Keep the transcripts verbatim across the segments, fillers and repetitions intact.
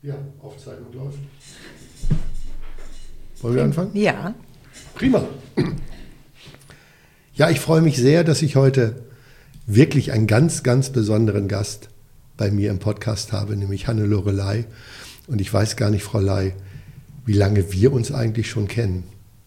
Ja, Aufzeichnung läuft. Wollen wir anfangen? Ja. Prima. Ja, ich freue mich sehr, dass ich heute wirklich einen ganz, ganz besonderen Gast bei mir im Podcast habe, nämlich Hannelore Ley. Und ich weiß gar nicht, Frau Ley, wie lange wir uns eigentlich schon kennen.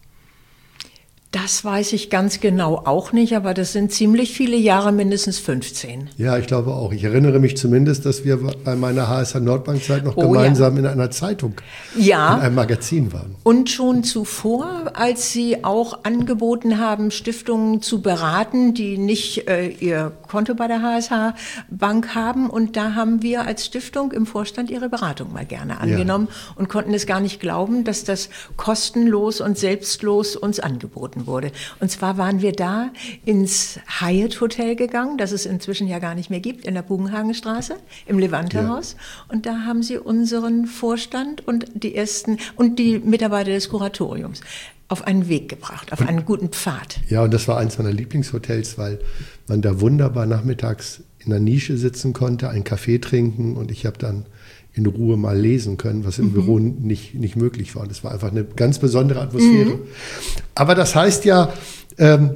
Das weiß ich ganz genau auch nicht, aber das sind ziemlich viele Jahre, mindestens fünfzehn. Ja, ich glaube auch. Ich erinnere mich zumindest, dass wir bei meiner H S H Nordbank-Zeit noch oh, gemeinsam ja. in einer Zeitung, ja. in einem Magazin waren. Und schon zuvor, als Sie auch angeboten haben, Stiftungen zu beraten, die nicht äh, ihr Konto bei der H S H Bank haben. Und da haben wir als Stiftung im Vorstand Ihre Beratung mal gerne angenommen ja. und konnten es gar nicht glauben, dass das kostenlos und selbstlos uns angeboten wurde. Und zwar waren wir da ins Hyatt Hotel gegangen, das es inzwischen ja gar nicht mehr gibt, in der Bugenhagenstraße, im Levante-Haus. Ja. Und da haben sie unseren Vorstand und die ersten und die Mitarbeiter des Kuratoriums auf einen Weg gebracht, auf einen guten Pfad. Ja, und das war eins meiner Lieblingshotels, weil man da wunderbar nachmittags in der Nische sitzen konnte, einen Kaffee trinken und ich habe dann in Ruhe mal lesen können, was im mhm. Büro nicht, nicht möglich war. Und das war einfach eine ganz besondere Atmosphäre. Mhm. Aber das heißt ja, ähm,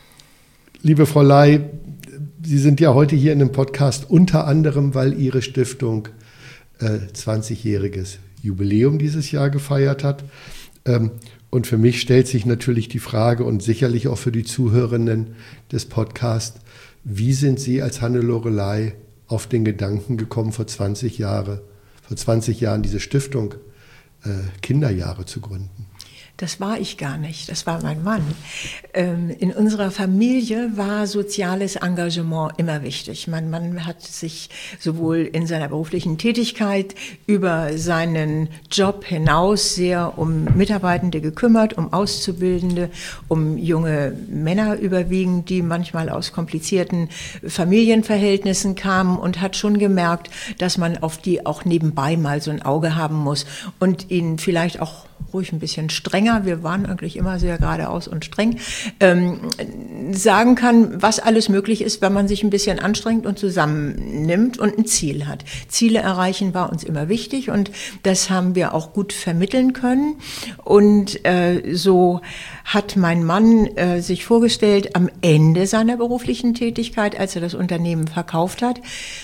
liebe Frau Ley, Sie sind ja heute hier in dem Podcast unter anderem, weil Ihre Stiftung äh, zwanzigjähriges Jubiläum dieses Jahr gefeiert hat. Ähm, und für mich stellt sich natürlich die Frage und sicherlich auch für die Zuhörenden des Podcasts, wie sind Sie als Hannelore Ley auf den Gedanken gekommen, vor zwanzig Jahren vor zwanzig Jahren diese Stiftung äh, Kinderjahre zu gründen? Das war ich gar nicht, das war mein Mann. Ähm, in unserer Familie war soziales Engagement immer wichtig. Mein Mann hat sich sowohl in seiner beruflichen Tätigkeit über seinen Job hinaus sehr um Mitarbeitende gekümmert, um Auszubildende, um junge Männer überwiegend, die manchmal aus komplizierten Familienverhältnissen kamen und hat schon gemerkt, dass man auf die auch nebenbei mal so ein Auge haben muss und ihnen vielleicht auch ruhig ein bisschen strenger, wir waren eigentlich immer sehr geradeaus und streng, ähm, sagen kann, was alles möglich ist, wenn man sich ein bisschen anstrengt und zusammennimmt und ein Ziel hat. Ziele erreichen war uns immer wichtig und das haben wir auch gut vermitteln können. Und äh, so hat mein Mann äh, sich vorgestellt, am Ende seiner beruflichen Tätigkeit, als er das Unternehmen verkauft hat,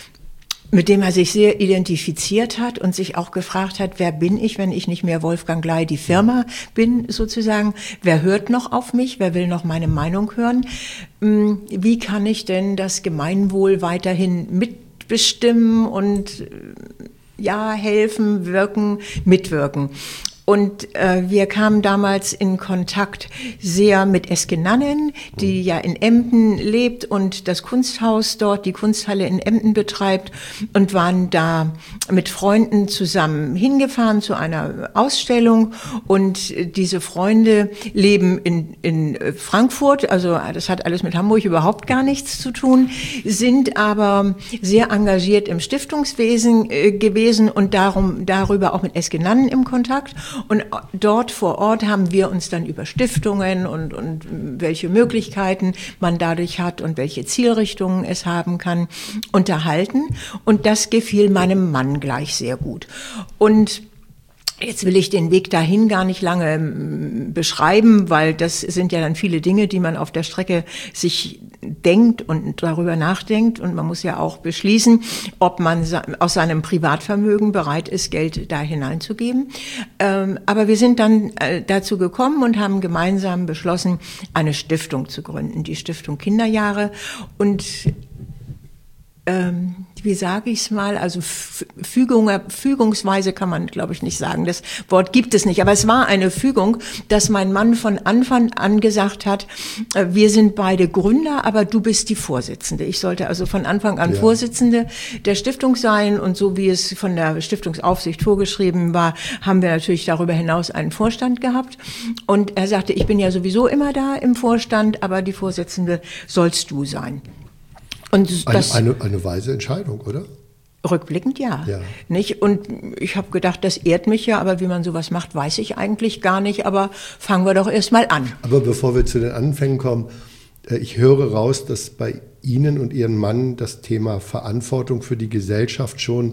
mit dem er sich sehr identifiziert hat und sich auch gefragt hat, wer bin ich, wenn ich nicht mehr Wolfgang Ley, die Firma bin sozusagen, wer hört noch auf mich, wer will noch meine Meinung hören, wie kann ich denn das Gemeinwohl weiterhin mitbestimmen und ja, helfen, wirken, mitwirken. Und äh, wir kamen damals in Kontakt sehr mit Eske Nannen, die ja in Emden lebt und das Kunsthaus dort, die Kunsthalle in Emden betreibt und waren da mit Freunden zusammen hingefahren zu einer Ausstellung und diese Freunde leben in, in Frankfurt, also das hat alles mit Hamburg überhaupt gar nichts zu tun, sind aber sehr engagiert im Stiftungswesen äh, gewesen und darum darüber auch mit Eske Nannen im Kontakt. Und dort vor Ort haben wir uns dann über Stiftungen und, und welche Möglichkeiten man dadurch hat und welche Zielrichtungen es haben kann, unterhalten. Und das gefiel meinem Mann gleich sehr gut. Und jetzt will ich den Weg dahin gar nicht lange beschreiben, weil das sind ja dann viele Dinge, die man auf der Strecke sich denkt und darüber nachdenkt. Und man muss ja auch beschließen, ob man aus seinem Privatvermögen bereit ist, Geld da hineinzugeben. Aber wir sind dann dazu gekommen und haben gemeinsam beschlossen, eine Stiftung zu gründen, die Stiftung Kinderjahre. Und ähm, wie sage ich es mal, also Fügung, fügungsweise kann man, glaube ich, nicht sagen, das Wort gibt es nicht, aber es war eine Fügung, dass mein Mann von Anfang an gesagt hat, äh, wir sind beide Gründer, aber du bist die Vorsitzende. Ich sollte also von Anfang an ja. Vorsitzende der Stiftung sein und so wie es von der Stiftungsaufsicht vorgeschrieben war, haben wir natürlich darüber hinaus einen Vorstand gehabt und er sagte, ich bin ja sowieso immer da im Vorstand, aber die Vorsitzende sollst du sein. Und das eine, eine, eine weise Entscheidung, oder? Rückblickend ja, ja. Nicht? Und ich habe gedacht, das ehrt mich ja, aber wie man sowas macht, weiß ich eigentlich gar nicht. Aber fangen wir doch erst mal an. Aber bevor wir zu den Anfängen kommen, ich höre raus, dass bei Ihnen und Ihrem Mann das Thema Verantwortung für die Gesellschaft schon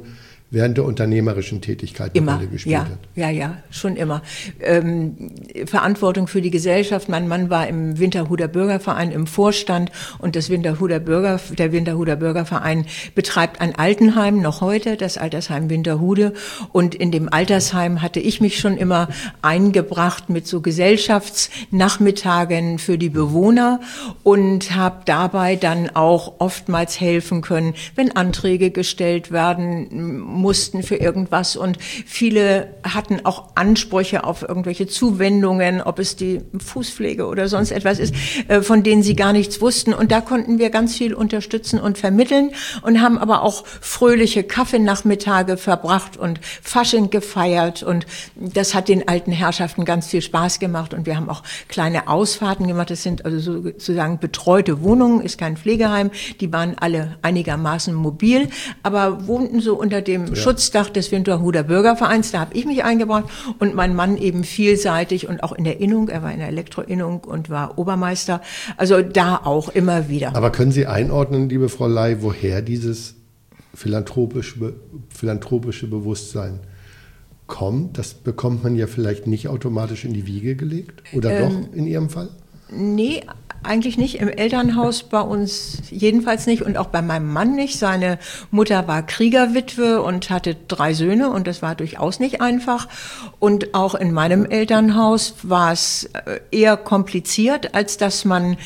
während der unternehmerischen Tätigkeit eine immer, Rolle gespielt ja, hat. Ja, ja, schon immer. Ähm, Verantwortung für die Gesellschaft. Mein Mann war im Winterhuder Bürgerverein im Vorstand und das Winterhuder Bürger, der Winterhuder Bürgerverein betreibt ein Altenheim noch heute, das Altersheim Winterhude. Und in dem Altersheim hatte ich mich schon immer eingebracht mit so Gesellschaftsnachmittagen für die Bewohner und habe dabei dann auch oftmals helfen können, wenn Anträge gestellt werden mussten für irgendwas und viele hatten auch Ansprüche auf irgendwelche Zuwendungen, ob es die Fußpflege oder sonst etwas ist, von denen sie gar nichts wussten und da konnten wir ganz viel unterstützen und vermitteln und haben aber auch fröhliche Kaffeenachmittage verbracht und Fasching gefeiert und das hat den alten Herrschaften ganz viel Spaß gemacht und wir haben auch kleine Ausfahrten gemacht, das sind also sozusagen betreute Wohnungen, ist kein Pflegeheim, die waren alle einigermaßen mobil, aber wohnten so unter dem ja. Schutzdach des Winterhuder Bürgervereins, da habe ich mich eingebracht und mein Mann eben vielseitig und auch in der Innung, er war in der Elektroinnung und war Obermeister, also da auch immer wieder. Aber können Sie einordnen, liebe Frau Ley, woher dieses philanthropische, philanthropische Bewusstsein kommt? Das bekommt man ja vielleicht nicht automatisch in die Wiege gelegt, oder ähm, doch in Ihrem Fall? Nee, eigentlich nicht. Im Elternhaus bei uns jedenfalls nicht und auch bei meinem Mann nicht. Seine Mutter war Kriegerwitwe und hatte drei Söhne und das war durchaus nicht einfach. Und auch in meinem Elternhaus war es eher kompliziert, als dass man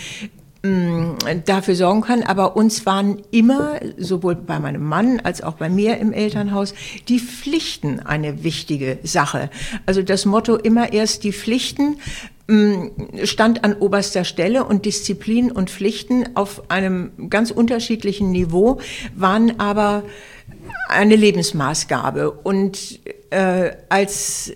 dafür sorgen kann, aber uns waren immer, sowohl bei meinem Mann als auch bei mir im Elternhaus, die Pflichten eine wichtige Sache. Also das Motto immer erst die Pflichten stand an oberster Stelle und Disziplin und Pflichten auf einem ganz unterschiedlichen Niveau waren aber eine Lebensmaßgabe. Und äh, als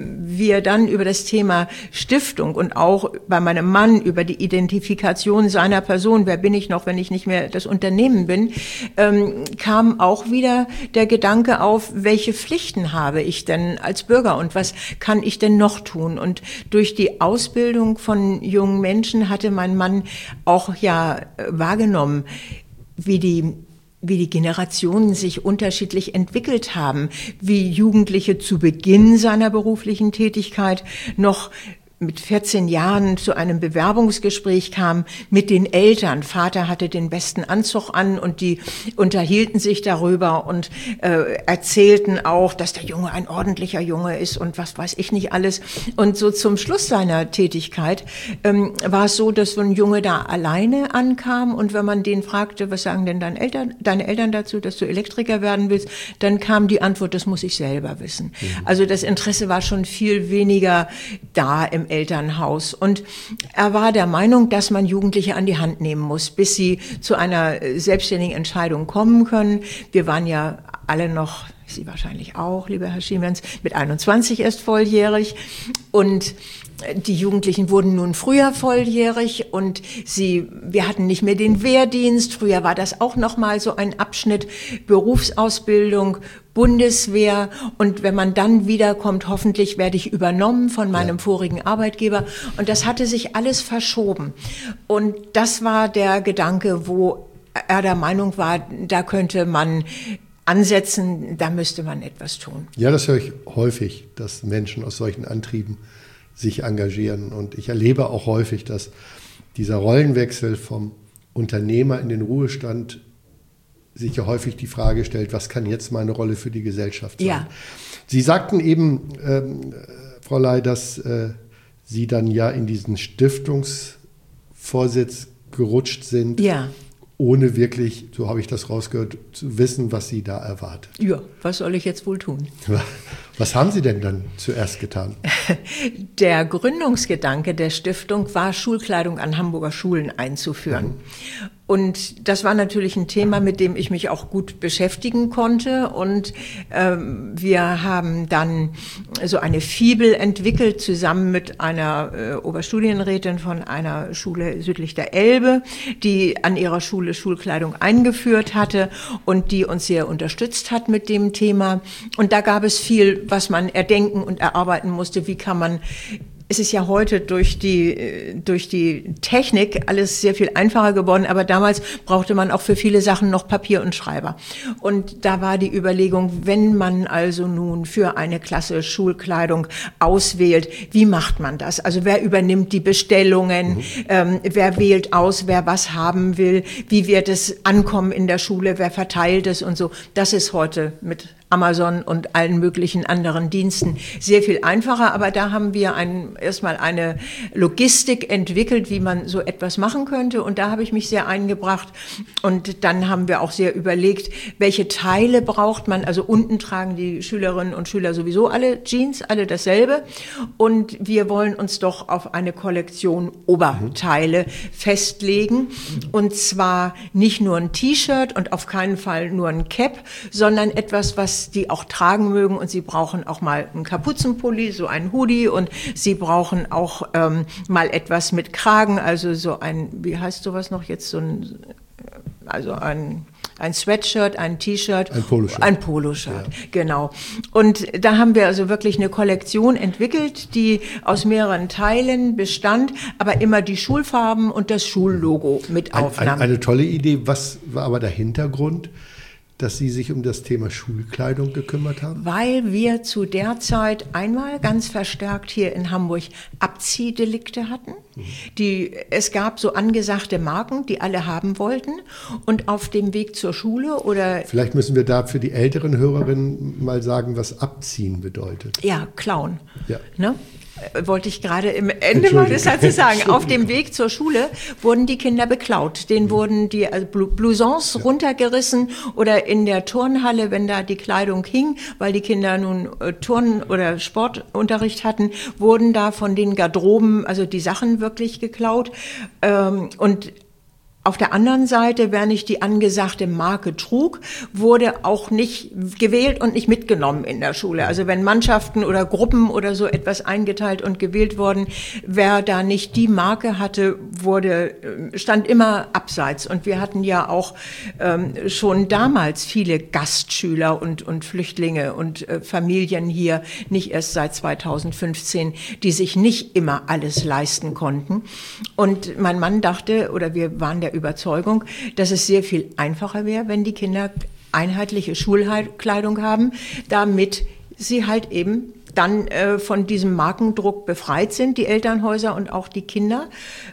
wir dann über das Thema Stiftung und auch bei meinem Mann über die Identifikation seiner Person, wer bin ich noch, wenn ich nicht mehr das Unternehmen bin, ähm, kam auch wieder der Gedanke auf, welche Pflichten habe ich denn als Bürger und was kann ich denn noch tun? Und durch die Ausbildung von jungen Menschen hatte mein Mann auch ja wahrgenommen, wie die wie die Generationen sich unterschiedlich entwickelt haben, wie Jugendliche zu Beginn seiner beruflichen Tätigkeit noch mit vierzehn Jahren zu einem Bewerbungsgespräch kam mit den Eltern. Vater hatte den besten Anzug an und die unterhielten sich darüber und äh, erzählten auch, dass der Junge ein ordentlicher Junge ist und was weiß ich nicht alles. Und so zum Schluss seiner Tätigkeit ähm, war es so, dass so ein Junge da alleine ankam und wenn man den fragte, was sagen denn deine Eltern, deine Eltern dazu, dass du Elektriker werden willst, dann kam die Antwort, das muss ich selber wissen. Mhm. Also das Interesse war schon viel weniger da im Elternhaus. Und er war der Meinung, dass man Jugendliche an die Hand nehmen muss, bis sie zu einer selbstständigen Entscheidung kommen können. Wir waren ja alle noch, Sie wahrscheinlich auch, lieber Herr Schiemens, mit einundzwanzig erst volljährig. Und die Jugendlichen wurden nun früher volljährig und sie, wir hatten nicht mehr den Wehrdienst. Früher war das auch noch mal so ein Abschnitt Berufsausbildung, Bundeswehr und wenn man dann wiederkommt, hoffentlich werde ich übernommen von meinem ja. vorigen Arbeitgeber und das hatte sich alles verschoben und das war der Gedanke, wo er der Meinung war, da könnte man ansetzen, da müsste man etwas tun. Ja, das höre ich häufig, dass Menschen aus solchen Antrieben sich engagieren und ich erlebe auch häufig, dass dieser Rollenwechsel vom Unternehmer in den Ruhestand sich ja häufig die Frage stellt, was kann jetzt meine Rolle für die Gesellschaft sein? Ja. Sie sagten eben, ähm, Frau Ley, dass äh, Sie dann ja in diesen Stiftungsvorsitz gerutscht sind, ja. ohne wirklich, so habe ich das rausgehört, zu wissen, was Sie da erwartet. Ja, was soll ich jetzt wohl tun? Was haben Sie denn dann zuerst getan? Der Gründungsgedanke der Stiftung war, Schulkleidung an Hamburger Schulen einzuführen. Mhm. Und das war natürlich ein Thema, mit dem ich mich auch gut beschäftigen konnte. Und ähm, wir haben dann so eine Fibel entwickelt, zusammen mit einer äh, Oberstudienrätin von einer Schule südlich der Elbe, die an ihrer Schule Schulkleidung eingeführt hatte und die uns sehr unterstützt hat mit dem Thema. Und da gab es viel, was man erdenken und erarbeiten musste. Wie kann man es ist ja heute durch die, durch die Technik alles sehr viel einfacher geworden, aber damals brauchte man auch für viele Sachen noch Papier und Schreiber. Und da war die Überlegung, wenn man also nun für eine Klasse Schulkleidung auswählt, wie macht man das? Also wer übernimmt die Bestellungen, mhm. ähm, wer wählt aus, wer was haben will, wie wird es ankommen in der Schule, wer verteilt es und so. Das ist heute mit Amazon und allen möglichen anderen Diensten sehr viel einfacher. Aber da haben wir ein, erstmal eine Logistik entwickelt, wie man so etwas machen könnte. Und da habe ich mich sehr eingebracht. Und dann haben wir auch sehr überlegt, welche Teile braucht man. Also unten tragen die Schülerinnen und Schüler sowieso alle Jeans, alle dasselbe. Und wir wollen uns doch auf eine Kollektion Oberteile mhm. festlegen. Und zwar nicht nur ein T-Shirt und auf keinen Fall nur ein Cap, sondern etwas, was die auch tragen mögen, und sie brauchen auch mal einen Kapuzenpulli, so einen Hoodie, und sie brauchen auch ähm, mal etwas mit Kragen, also so ein, wie heißt sowas noch jetzt, so ein, also ein ein Sweatshirt, ein T-Shirt, ein Poloshirt, ein Poloshirt, ja. Genau. Und da haben wir also wirklich eine Kollektion entwickelt, die aus mehreren Teilen bestand, aber immer die Schulfarben und das Schullogo mit ein, aufnahm. Ein, eine tolle Idee. Was war aber der Hintergrund, dass Sie sich um das Thema Schulkleidung gekümmert haben? Weil wir zu der Zeit einmal ganz verstärkt hier in Hamburg Abziehdelikte hatten. Mhm. Die, es gab so angesagte Marken, die alle haben wollten, und auf dem Weg zur Schule oder... Vielleicht müssen wir da für die älteren Hörerinnen mal sagen, was Abziehen bedeutet. Ja, klauen. Ja. Ne? Wollte ich gerade im Ende meines Satzes sagen. Auf dem Weg zur Schule wurden die Kinder beklaut. Denen wurden die Blousons ja. runtergerissen, oder in der Turnhalle, wenn da die Kleidung hing, weil die Kinder nun Turnen- oder Sportunterricht hatten, wurden da von den Garderoben also die Sachen wirklich geklaut. Und auf der anderen Seite, wer nicht die angesagte Marke trug, wurde auch nicht gewählt und nicht mitgenommen in der Schule. Also wenn Mannschaften oder Gruppen oder so etwas eingeteilt und gewählt wurden, wer da nicht die Marke hatte, wurde, stand immer abseits. Und wir hatten ja auch ähm, schon damals viele Gastschüler und, und Flüchtlinge und äh, Familien hier, nicht erst seit zweitausendfünfzehn, die sich nicht immer alles leisten konnten. Und mein Mann dachte, oder wir waren der Überzeugung, dass es sehr viel einfacher wäre, wenn die Kinder einheitliche Schulkleidung haben, damit sie halt eben dann äh, von diesem Markendruck befreit sind, die Elternhäuser und auch die Kinder.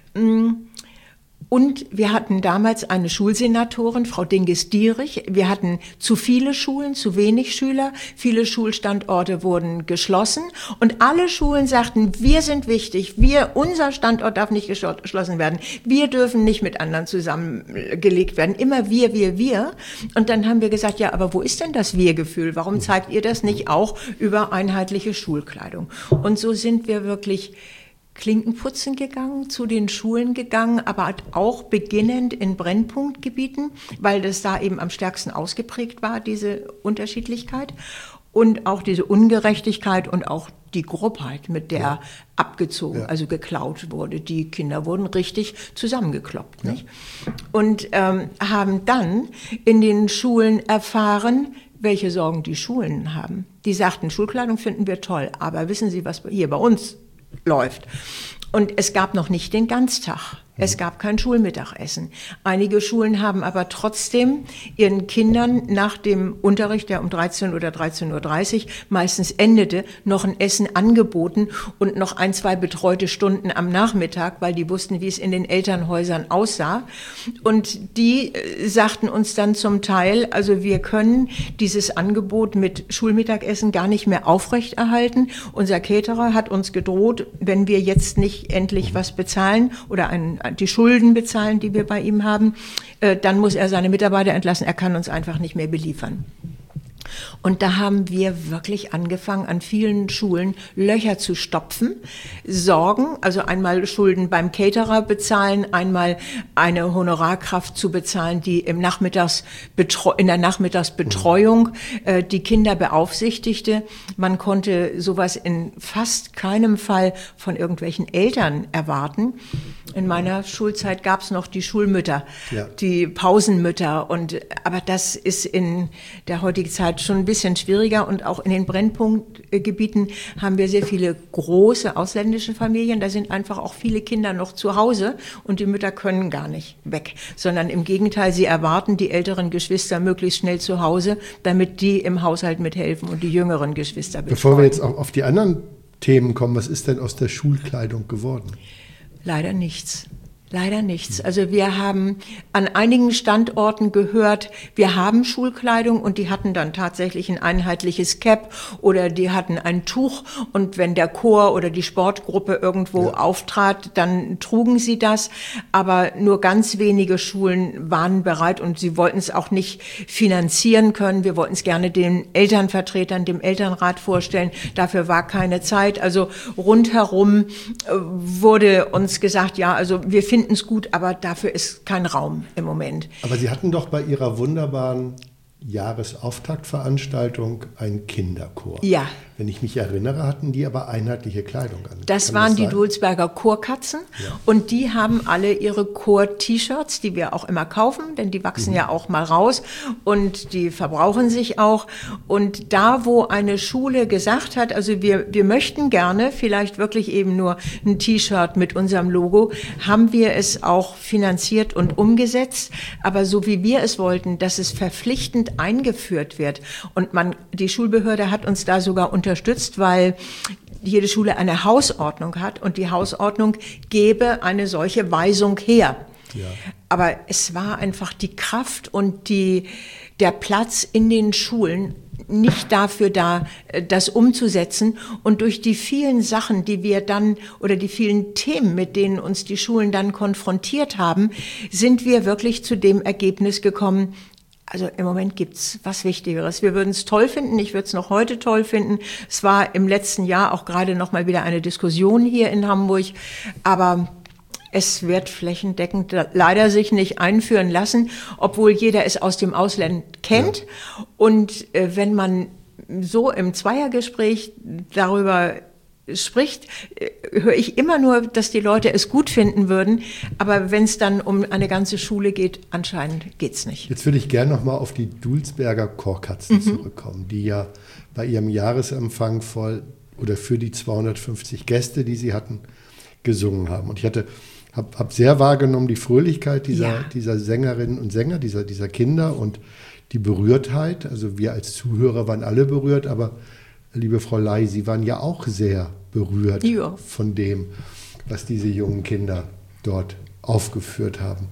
Und wir hatten damals eine Schulsenatorin, Frau Dinges-Dierich. Wir hatten zu viele Schulen, zu wenig Schüler. Viele Schulstandorte wurden geschlossen. Und alle Schulen sagten, wir sind wichtig. Wir, unser Standort darf nicht geschlossen werden. Wir dürfen nicht mit anderen zusammengelegt werden. Immer wir, wir, wir. Und dann haben wir gesagt, ja, aber wo ist denn das Wir-Gefühl? Warum zeigt ihr das nicht auch über einheitliche Schulkleidung? Und so sind wir wirklich Klinkenputzen gegangen, zu den Schulen gegangen, aber auch beginnend in Brennpunktgebieten, weil das da eben am stärksten ausgeprägt war, diese Unterschiedlichkeit und auch diese Ungerechtigkeit und auch die Grobheit, mit der ja. abgezogen, ja. also geklaut wurde. Die Kinder wurden richtig zusammengekloppt. Ja. Nicht? Und ähm, haben dann in den Schulen erfahren, welche Sorgen die Schulen haben. Die sagten, Schulkleidung finden wir toll, aber wissen Sie, was hier bei uns läuft? Und es gab noch nicht den Ganztag. Es gab kein Schulmittagessen. Einige Schulen haben aber trotzdem ihren Kindern nach dem Unterricht, der um dreizehn oder dreizehn Uhr dreißig meistens endete, noch ein Essen angeboten und noch ein, zwei betreute Stunden am Nachmittag, weil die wussten, wie es in den Elternhäusern aussah. Und die äh, sagten uns dann zum Teil, also wir können dieses Angebot mit Schulmittagessen gar nicht mehr aufrechterhalten. Unser Caterer hat uns gedroht, wenn wir jetzt nicht endlich was bezahlen oder einen die Schulden bezahlen, die wir bei ihm haben, äh, dann muss er seine Mitarbeiter entlassen. Er kann uns einfach nicht mehr beliefern. Und da haben wir wirklich angefangen, an vielen Schulen Löcher zu stopfen, Sorgen, also einmal Schulden beim Caterer bezahlen, einmal eine Honorarkraft zu bezahlen, die im Nachmittagsbetreu- in der Nachmittagsbetreuung äh, die Kinder beaufsichtigte. Man konnte sowas in fast keinem Fall von irgendwelchen Eltern erwarten. In meiner Schulzeit gab es noch die Schulmütter, ja. die Pausenmütter. Und, aber das ist in der heutigen Zeit schon ein bisschen schwieriger. Und auch in den Brennpunktgebieten haben wir sehr viele große ausländische Familien. Da sind einfach auch viele Kinder noch zu Hause und die Mütter können gar nicht weg. Sondern im Gegenteil, sie erwarten die älteren Geschwister möglichst schnell zu Hause, damit die im Haushalt mithelfen und die jüngeren Geschwister betreuen. Bevor wir jetzt auch auf die anderen Themen kommen, was ist denn aus der Schulkleidung geworden? Leider nichts. Leider nichts. Also wir haben an einigen Standorten gehört, wir haben Schulkleidung und die hatten dann tatsächlich ein einheitliches Cap oder die hatten ein Tuch und wenn der Chor oder die Sportgruppe irgendwo ja. auftrat, dann trugen sie das. Aber nur ganz wenige Schulen waren bereit und sie wollten es auch nicht finanzieren können. Wir wollten es gerne den Elternvertretern, dem Elternrat vorstellen. Dafür war keine Zeit. Also rundherum wurde uns gesagt, ja, also wir finden es gut, aber dafür ist kein Raum im Moment. Aber Sie hatten doch bei Ihrer wunderbaren Jahresauftaktveranstaltung einen Kinderchor. Ja. Wenn ich mich erinnere, hatten die aber einheitliche Kleidung an. Das Kann waren das die Dulsberger Chorkatzen ja. und die haben alle ihre Chor-T-Shirts, die wir auch immer kaufen, denn die wachsen mhm. ja auch mal raus und die verbrauchen sich auch. Und da, wo eine Schule gesagt hat, also wir, wir möchten gerne vielleicht wirklich eben nur ein T-Shirt mit unserem Logo, haben wir es auch finanziert und umgesetzt. Aber so wie wir es wollten, dass es verpflichtend eingeführt wird. Und man, die Schulbehörde hat uns da sogar unterstützt, weil jede Schule eine Hausordnung hat und die Hausordnung gebe eine solche Weisung her. Ja. Aber es war einfach die Kraft und die, der Platz in den Schulen nicht dafür da, das umzusetzen. Und durch die vielen Sachen, die wir dann oder die vielen Themen, mit denen uns die Schulen dann konfrontiert haben, sind wir wirklich zu dem Ergebnis gekommen, also im Moment gibt's was Wichtigeres. Wir würden es toll finden, ich würde es noch heute toll finden. Es war im letzten Jahr auch gerade noch mal wieder eine Diskussion hier in Hamburg, aber es wird flächendeckend leider sich nicht einführen lassen, obwohl jeder es aus dem Ausland kennt. Ja. Und äh, wenn man so im Zweiergespräch darüber spricht, höre ich immer nur, dass die Leute es gut finden würden, aber wenn es dann um eine ganze Schule geht, anscheinend geht's nicht. Jetzt würde ich gerne noch mal auf die Dulsberger Chorkatzen mhm. zurückkommen, die ja bei ihrem Jahresempfang voll oder für die zweihundertfünfzig Gäste, die sie hatten, gesungen haben. Und ich hatte habe hab sehr wahrgenommen die Fröhlichkeit dieser, ja. dieser Sängerinnen und Sänger, dieser, dieser Kinder und die Berührtheit. Also wir als Zuhörer waren alle berührt, aber liebe Frau Ley, Sie waren ja auch sehr berührt ja. von dem, was diese jungen Kinder dort aufgeführt haben.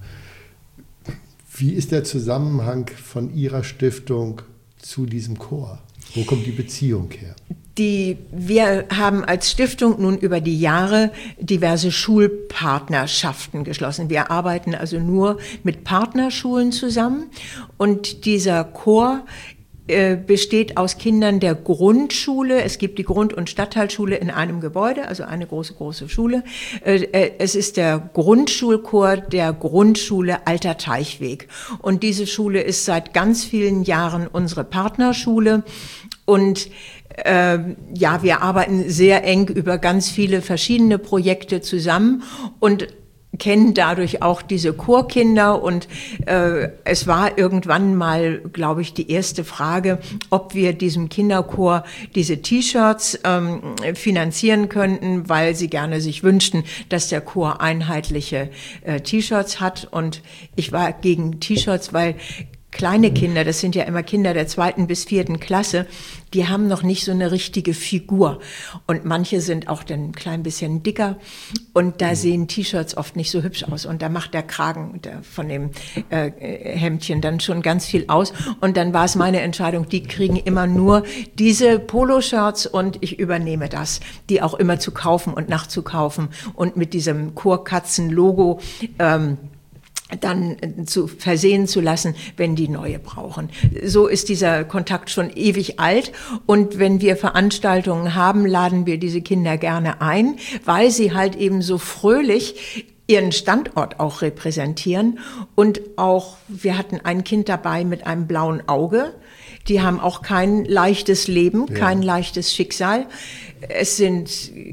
Wie ist der Zusammenhang von Ihrer Stiftung zu diesem Chor? Wo kommt die Beziehung her? Die, wir haben als Stiftung nun über die Jahre diverse Schulpartnerschaften geschlossen. Wir arbeiten also nur mit Partnerschulen zusammen und dieser Chor besteht aus Kindern der Grundschule. Es gibt die Grund- und Stadtteilschule in einem Gebäude, also eine große, große Schule. Es ist der Grundschulchor der Grundschule Alter Teichweg. Und diese Schule ist seit ganz vielen Jahren unsere Partnerschule. Und äh, ja, wir arbeiten sehr eng über ganz viele verschiedene Projekte zusammen und kennen dadurch auch diese Chorkinder und äh, es war irgendwann mal, glaube ich, die erste Frage, ob wir diesem Kinderchor diese T-Shirts ähm, finanzieren könnten, weil sie gerne sich wünschten, dass der Chor einheitliche äh, T-Shirts hat und ich war gegen T-Shirts, weil kleine Kinder, das sind ja immer Kinder der zweiten bis vierten Klasse, die haben noch nicht so eine richtige Figur. Und manche sind auch dann ein klein bisschen dicker. Und da sehen T-Shirts oft nicht so hübsch aus. Und da macht der Kragen der, von dem äh, Hemdchen dann schon ganz viel aus. Und dann war es meine Entscheidung, die kriegen immer nur diese Poloshirts und ich übernehme das, die auch immer zu kaufen und nachzukaufen. Und mit diesem Chorkatzen-Logo ähm, dann zu versehen zu lassen, wenn die neue brauchen. So ist dieser Kontakt schon ewig alt und wenn wir Veranstaltungen haben, laden wir diese Kinder gerne ein, weil sie halt eben so fröhlich ihren Standort auch repräsentieren und auch, wir hatten ein Kind dabei mit einem blauen Auge. Die haben auch kein leichtes Leben, kein ja. leichtes Schicksal. Es sind,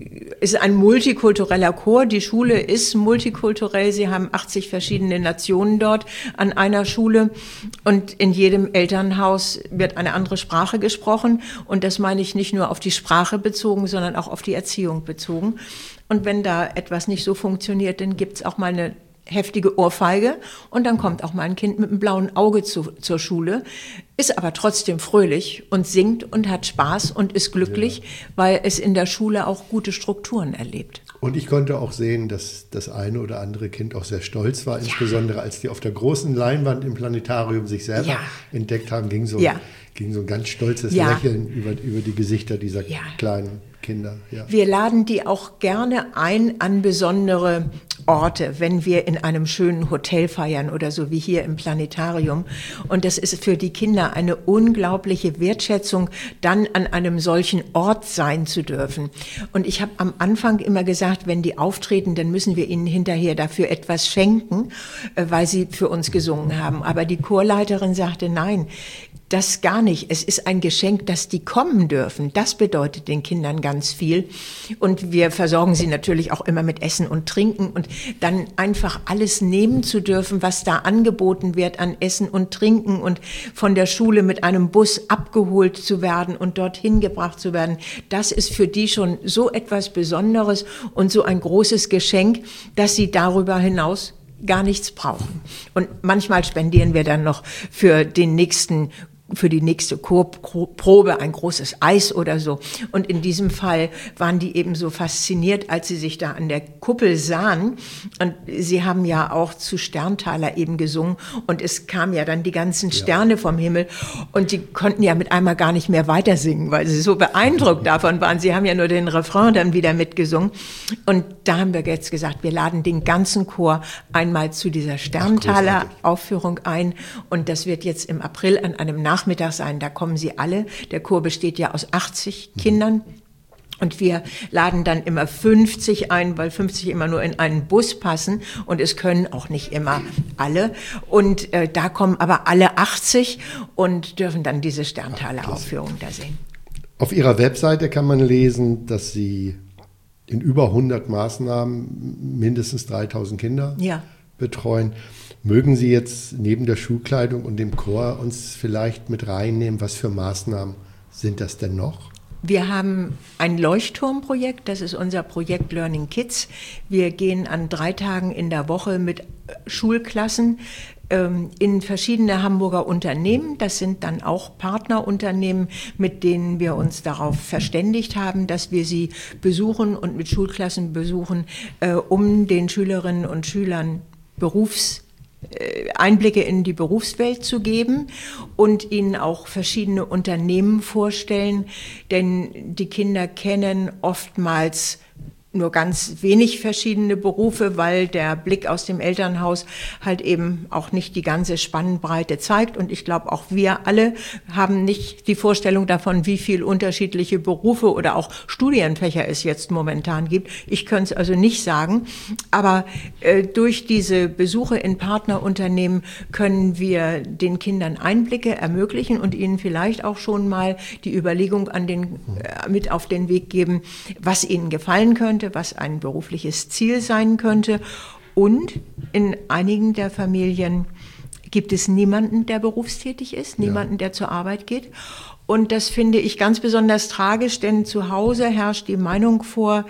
es ist ein multikultureller Chor. Die Schule ist multikulturell. Sie haben achtzig verschiedene Nationen dort an einer Schule. Und in jedem Elternhaus wird eine andere Sprache gesprochen. Und das meine ich nicht nur auf die Sprache bezogen, sondern auch auf die Erziehung bezogen. Und wenn da etwas nicht so funktioniert, dann gibt's auch mal eine heftige Ohrfeige und dann kommt auch mal ein Kind mit einem blauen Auge zu, zur Schule, ist aber trotzdem fröhlich und singt und hat Spaß und ist glücklich, ja. weil es in der Schule auch gute Strukturen erlebt. Und ich konnte auch sehen, dass das eine oder andere Kind auch sehr stolz war, ja. insbesondere als die auf der großen Leinwand im Planetarium sich selber ja. entdeckt haben, ging so, ja. ging so ein ganz stolzes ja. Lächeln über, über die Gesichter dieser ja. kleinen Kinder. Ja. Wir laden die auch gerne ein an besondere Orte, wenn wir in einem schönen Hotel feiern oder so wie hier im Planetarium. Und das ist für die Kinder eine unglaubliche Wertschätzung, dann an einem solchen Ort sein zu dürfen. Und ich habe am Anfang immer gesagt, wenn die auftreten, dann müssen wir ihnen hinterher dafür etwas schenken, weil sie für uns gesungen haben. Aber die Chorleiterin sagte, nein, das gar nicht. Es ist ein Geschenk, dass die kommen dürfen. Das bedeutet den Kindern ganz viel. Und wir versorgen sie natürlich auch immer mit Essen und Trinken. Und dann einfach alles nehmen zu dürfen, was da angeboten wird an Essen und Trinken und von der Schule mit einem Bus abgeholt zu werden und dorthin gebracht zu werden, das ist für die schon so etwas Besonderes und so ein großes Geschenk, dass sie darüber hinaus gar nichts brauchen. Und manchmal spendieren wir dann noch für den nächsten für die nächste Chorprobe ein großes Eis oder so. Und in diesem Fall waren die eben so fasziniert, als sie sich da an der Kuppel sahen. Und sie haben ja auch zu Sterntaler eben gesungen. Und es kamen ja dann die ganzen Sterne ja. vom Himmel. Und die konnten ja mit einmal gar nicht mehr weiter singen, weil sie so beeindruckt davon waren. Sie haben ja nur den Refrain dann wieder mitgesungen. Und da haben wir jetzt gesagt, wir laden den ganzen Chor einmal zu dieser Sterntaler Aufführung ein. Und das wird jetzt im April an einem Nachmittag Nachmittag sein, da kommen sie alle. Der Chor besteht ja aus achtzig mhm. Kindern. Und wir laden dann immer fünfzig ein, weil fünfzig immer nur in einen Bus passen. Und es können auch nicht immer alle. Und äh, da kommen aber alle achtzig und dürfen dann diese Sterntaler-Aufführung da sehen. Auf Ihrer Webseite kann man lesen, dass Sie in über hundert Maßnahmen mindestens dreitausend Kinder ja. betreuen. Mögen Sie jetzt neben der Schulkleidung und dem Chor uns vielleicht mit reinnehmen, was für Maßnahmen sind das denn noch? Wir haben ein Leuchtturmprojekt, das ist unser Projekt Learning Kids. Wir gehen an drei Tagen in der Woche mit Schulklassen ähm, in verschiedene Hamburger Unternehmen. Das sind dann auch Partnerunternehmen, mit denen wir uns darauf verständigt haben, dass wir sie besuchen und mit Schulklassen besuchen, äh, um den Schülerinnen und Schülern Berufs Einblicke in die Berufswelt zu geben und ihnen auch verschiedene Unternehmen vorstellen, denn die Kinder kennen oftmals nur ganz wenig verschiedene Berufe, weil der Blick aus dem Elternhaus halt eben auch nicht die ganze Spannbreite zeigt. Und ich glaube, auch wir alle haben nicht die Vorstellung davon, wie viel unterschiedliche Berufe oder auch Studienfächer es jetzt momentan gibt. Ich könnte es also nicht sagen. Aber äh, durch diese Besuche in Partnerunternehmen können wir den Kindern Einblicke ermöglichen und ihnen vielleicht auch schon mal die Überlegung an den, äh, mit auf den Weg geben, was ihnen gefallen könnte, was ein berufliches Ziel sein könnte. Und in einigen der Familien gibt es niemanden, der berufstätig ist, niemanden, ja. der zur Arbeit geht. Und das finde ich ganz besonders tragisch, denn zu Hause herrscht die Meinung vor,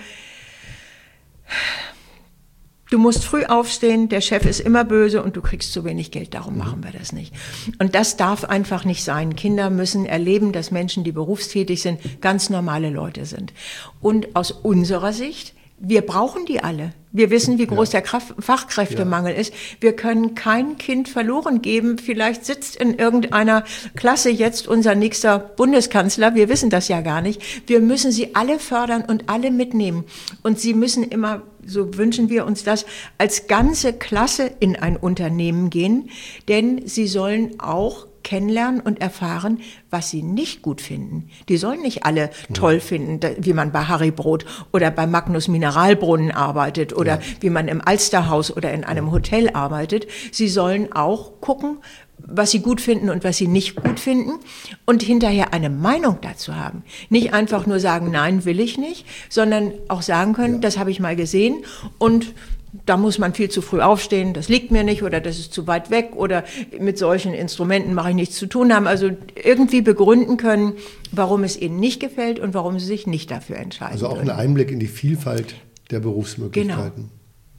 du musst früh aufstehen, der Chef ist immer böse und du kriegst zu wenig Geld, darum machen wir das nicht. Und das darf einfach nicht sein. Kinder müssen erleben, dass Menschen, die berufstätig sind, ganz normale Leute sind. Und aus unserer Sicht, wir brauchen die alle. Wir wissen, wie groß ja. der Kraft- Fachkräftemangel ja. ist. Wir können kein Kind verloren geben. Vielleicht sitzt in irgendeiner Klasse jetzt unser nächster Bundeskanzler. Wir wissen das ja gar nicht. Wir müssen sie alle fördern und alle mitnehmen. Und sie müssen immer, so wünschen wir uns das, als ganze Klasse in ein Unternehmen gehen. Denn sie sollen auch kennenlernen und erfahren, was sie nicht gut finden. Die sollen nicht alle toll finden, wie man bei Harry Brot oder bei Magnus Mineralbrunnen arbeitet oder ja. wie man im Alsterhaus oder in einem Hotel arbeitet. Sie sollen auch gucken, was sie gut finden und was sie nicht gut finden und hinterher eine Meinung dazu haben. Nicht einfach nur sagen, nein, will ich nicht, sondern auch sagen können, ja. das habe ich mal gesehen und da muss man viel zu früh aufstehen, das liegt mir nicht oder das ist zu weit weg oder mit solchen Instrumenten mache ich nichts zu tun haben. Also irgendwie begründen können, warum es ihnen nicht gefällt und warum sie sich nicht dafür entscheiden. Also auch würden. ein Einblick in die Vielfalt der Berufsmöglichkeiten. Genau.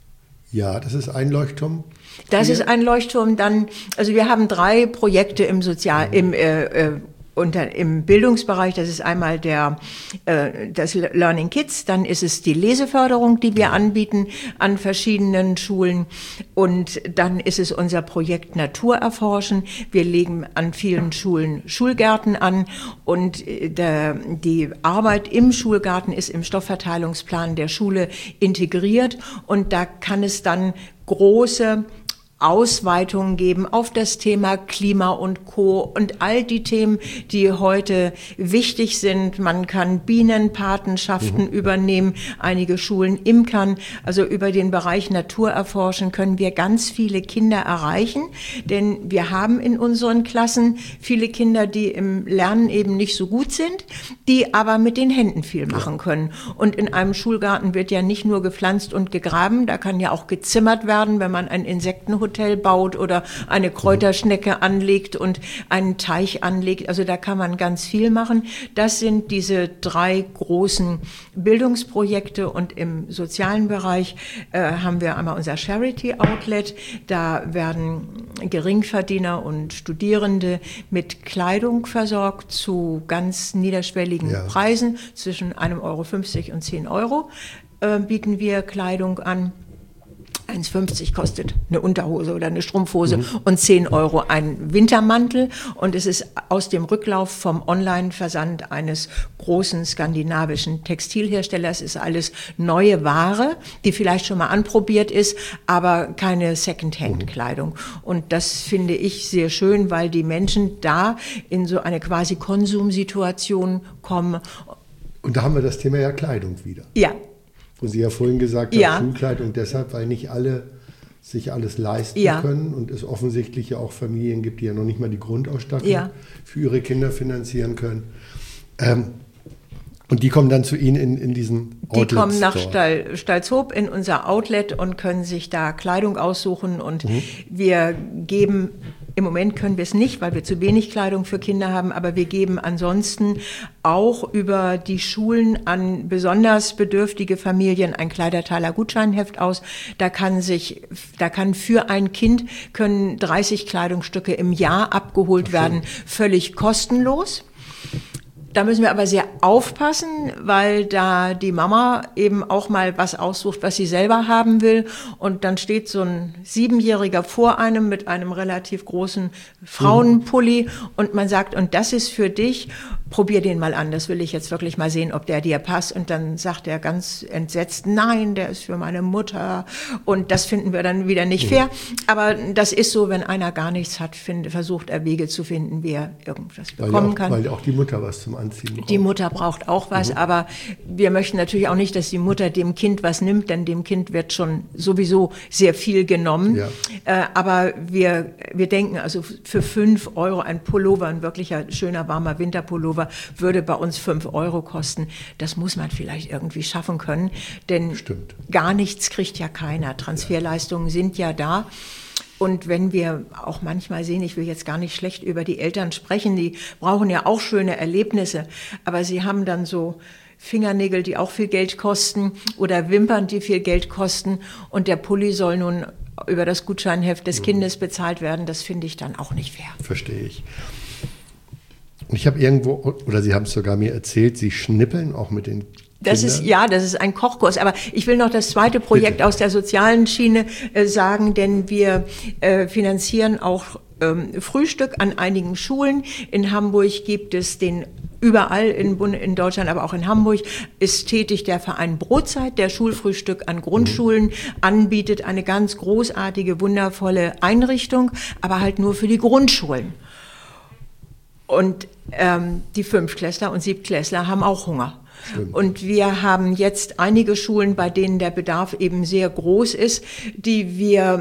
Ja, das ist ein Leuchtturm. Das Hier. ist ein Leuchtturm. Dann, also wir haben drei Projekte im Sozial, mhm. im äh, äh, unter, im Bildungsbereich. Das ist einmal der äh, das Learning Kids, dann ist es die Leseförderung, die wir anbieten an verschiedenen Schulen, und dann ist es unser Projekt Natur erforschen. Wir legen an vielen Schulen Schulgärten an, und der, die Arbeit im Schulgarten ist im Stoffverteilungsplan der Schule integriert, und da kann es dann große Ausweitungen geben auf das Thema Klima und Co. und all die Themen, die heute wichtig sind. Man kann Bienenpatenschaften mhm. übernehmen, einige Schulen imkern. Also über den Bereich Natur erforschen können wir ganz viele Kinder erreichen, denn wir haben in unseren Klassen viele Kinder, die im Lernen eben nicht so gut sind, die aber mit den Händen viel machen können. Und in einem Schulgarten wird ja nicht nur gepflanzt und gegraben, da kann ja auch gezimmert werden, wenn man ein Insektenhotel baut oder eine Kräuterschnecke anlegt und einen Teich anlegt. Also da kann man ganz viel machen. Das sind diese drei großen Bildungsprojekte, und im sozialen Bereich äh, haben wir einmal unser Charity Outlet. Da werden Geringverdiener und Studierende mit Kleidung versorgt zu ganz niederschwelligen ja. Preisen. Zwischen einem Euro fünfzig und zehn Euro äh, bieten wir Kleidung an. eins fünfzig kostet eine Unterhose oder eine Strumpfhose mhm. und zehn Euro ein Wintermantel. Und es ist aus dem Rücklauf vom Online-Versand eines großen skandinavischen Textilherstellers. Es ist alles neue Ware, die vielleicht schon mal anprobiert ist, aber keine Secondhand-Kleidung. Mhm. Und das finde ich sehr schön, weil die Menschen da in so eine quasi Konsumsituation kommen. Und da haben wir das Thema ja Kleidung wieder. Ja. Wo Sie ja vorhin gesagt haben, ja. Schulkleidung deshalb, weil nicht alle sich alles leisten ja. können und es offensichtlich ja auch Familien gibt, die ja noch nicht mal die Grundausstattung ja. für ihre Kinder finanzieren können. Ähm, und die kommen dann zu Ihnen in, in diesen Outlet-Store. Die kommen nach Stall, Stalzhoop in unser Outlet und können sich da Kleidung aussuchen, und mhm. wir geben... Im Moment können wir es nicht, weil wir zu wenig Kleidung für Kinder haben, aber wir geben ansonsten auch über die Schulen an besonders bedürftige Familien ein Kleidertaler-Gutscheinheft aus. Da kann sich, da kann für ein Kind können dreißig Kleidungsstücke im Jahr abgeholt werden, völlig kostenlos. Da müssen wir aber sehr aufpassen, weil da die Mama eben auch mal was aussucht, was sie selber haben will. Und dann steht so ein Siebenjähriger vor einem mit einem relativ großen Frauenpulli, und man sagt, und das ist für dich, probier den mal an, das will ich jetzt wirklich mal sehen, ob der dir passt. Und dann sagt er ganz entsetzt, nein, der ist für meine Mutter. Und das finden wir dann wieder nicht fair. Aber das ist so, wenn einer gar nichts hat, find, versucht er Wege zu finden, wie er irgendwas bekommen weil auch, kann. Weil auch die Mutter was zum Anziehen braucht. Die Mutter braucht auch was, mhm. aber wir möchten natürlich auch nicht, dass die Mutter dem Kind was nimmt, denn dem Kind wird schon sowieso sehr viel genommen. Ja. Äh, aber wir, wir denken, also für fünf Euro ein Pullover, ein wirklicher schöner, warmer Winterpullover, würde bei uns fünf Euro kosten. Das muss man vielleicht irgendwie schaffen können, denn Stimmt. gar nichts kriegt ja keiner. Transferleistungen sind ja da. Und wenn wir auch manchmal sehen, ich will jetzt gar nicht schlecht über die Eltern sprechen, die brauchen ja auch schöne Erlebnisse, aber sie haben dann so Fingernägel, die auch viel Geld kosten, oder Wimpern, die viel Geld kosten, und der Pulli soll nun über das Gutscheinheft des Kindes bezahlt werden. Das finde ich dann auch nicht fair. Verstehe ich. Und ich habe irgendwo, oder Sie haben es sogar mir erzählt, Sie schnippeln auch mit den Das Kindern? ist, ja, das ist ein Kochkurs. Aber ich will noch das zweite Projekt Bitte. aus der sozialen Schiene äh, sagen, denn wir äh, finanzieren auch ähm, Frühstück an einigen Schulen. In Hamburg gibt es den Überall in, in Deutschland, aber auch in Hamburg, ist tätig der Verein Brotzeit, der Schulfrühstück an Grundschulen anbietet. Eine ganz großartige, wundervolle Einrichtung, aber halt nur für die Grundschulen. Und ähm, die Fünftklässler und Siebtklässler haben auch Hunger. Stimmt. Und wir haben jetzt einige Schulen, bei denen der Bedarf eben sehr groß ist, die wir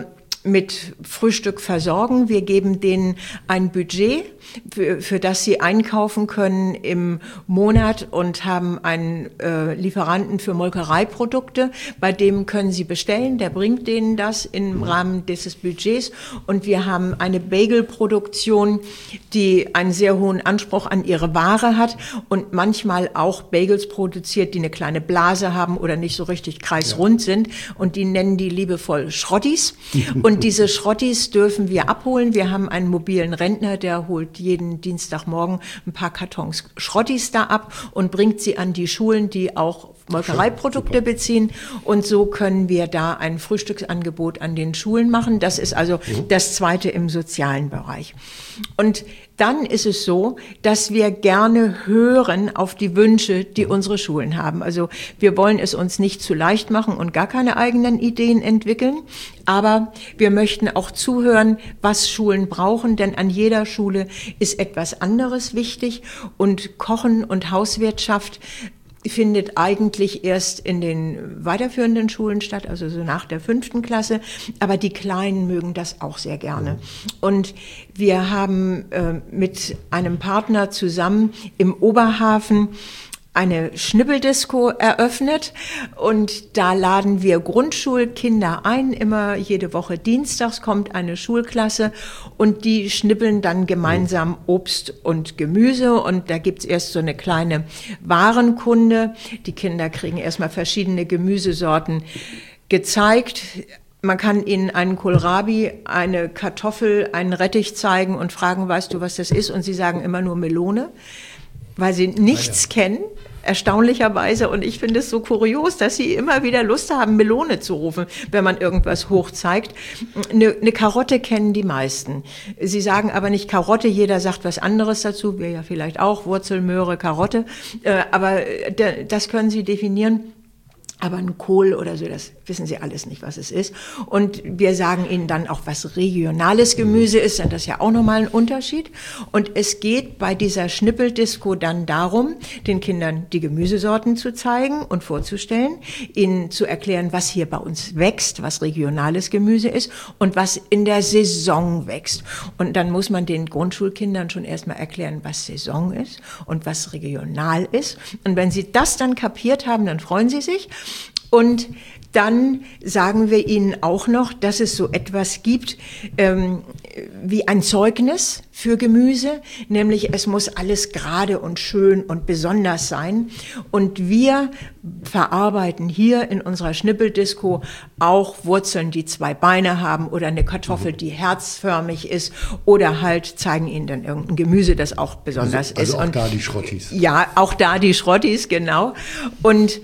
mit Frühstück versorgen. Wir geben denen ein Budget, für, für das sie einkaufen können im Monat und haben einen äh, Lieferanten für Molkereiprodukte. Bei dem können sie bestellen, der bringt denen das im Rahmen dieses Budgets. Und wir haben eine Bagelproduktion, die einen sehr hohen Anspruch an ihre Ware hat und manchmal auch Bagels produziert, die eine kleine Blase haben oder nicht so richtig kreisrund ja. sind. Und die nennen die liebevoll Schrottis. Und diese Schrottis dürfen wir abholen. Wir haben einen mobilen Rentner, der holt jeden Dienstagmorgen ein paar Kartons Schrottis da ab und bringt sie an die Schulen, die auch Molkereiprodukte Super. beziehen. Und so können wir da ein Frühstücksangebot an den Schulen machen. Das ist also mhm. das Zweite im sozialen Bereich. Und dann ist es so, dass wir gerne hören auf die Wünsche, die unsere Schulen haben. Also wir wollen es uns nicht zu leicht machen und gar keine eigenen Ideen entwickeln. Aber wir möchten auch zuhören, was Schulen brauchen, denn an jeder Schule ist etwas anderes wichtig. Und Kochen und Hauswirtschaft findet eigentlich erst in den weiterführenden Schulen statt, also so nach der fünften Klasse. Aber die Kleinen mögen das auch sehr gerne. Und wir haben äh, mit einem Partner zusammen im Oberhafen eine Schnippeldisco eröffnet und da laden wir Grundschulkinder ein. Immer jede Woche dienstags kommt eine Schulklasse und die schnippeln dann gemeinsam Obst und Gemüse und da gibt's erst so eine kleine Warenkunde. Die Kinder kriegen erstmal verschiedene Gemüsesorten gezeigt. Man kann ihnen einen Kohlrabi, eine Kartoffel, einen Rettich zeigen und fragen, weißt du, was das ist? Und sie sagen immer nur Melone, weil sie nichts ah, ja. kennen, erstaunlicherweise. Und ich finde es so kurios, dass sie immer wieder Lust haben, Melone zu rufen, wenn man irgendwas hochzeigt. Eine, eine Karotte kennen die meisten. Sie sagen aber nicht Karotte, jeder sagt was anderes dazu, wir ja vielleicht auch, Wurzel, Möhre, Karotte. Aber das können sie definieren. Aber ein Kohl oder so, das wissen sie alles nicht, was es ist. Und wir sagen ihnen dann auch, was regionales Gemüse ist, denn das ist ja auch nochmal ein Unterschied. Und es geht bei dieser Schnippeldisco dann darum, den Kindern die Gemüsesorten zu zeigen und vorzustellen, ihnen zu erklären, was hier bei uns wächst, was regionales Gemüse ist und was in der Saison wächst. Und dann muss man den Grundschulkindern schon erstmal erklären, was Saison ist und was regional ist. Und wenn sie das dann kapiert haben, dann freuen sie sich. Und dann sagen wir ihnen auch noch, dass es so etwas gibt ähm, wie ein Zeugnis für Gemüse, nämlich es muss alles gerade und schön und besonders sein. Und wir verarbeiten hier in unserer Schnippeldisco auch Wurzeln, die zwei Beine haben oder eine Kartoffel, die herzförmig ist oder halt zeigen ihnen dann irgendein Gemüse, das auch besonders also, also ist. auch Und da die Schrottis. Ja, auch da die Schrottis, genau. Und